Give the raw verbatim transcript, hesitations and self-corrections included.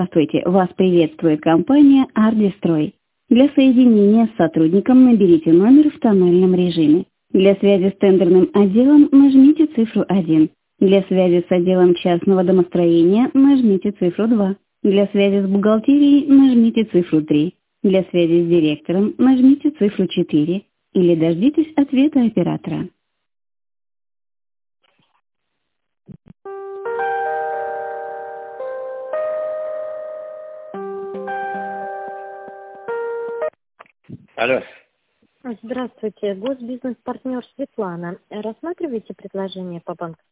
Здравствуйте, вас приветствует компания «Ардистрой». Для соединения с сотрудником наберите номер в тональном режиме. Для связи с тендерным отделом нажмите цифру один. Для связи с отделом частного домостроения нажмите цифру два. Для связи с бухгалтерией нажмите цифру три. Для связи с директором нажмите цифру четыре. Или дождитесь ответа оператора. Алло. Здравствуйте, госбизнес-партнер Светлана. Рассматриваете предложение по банку?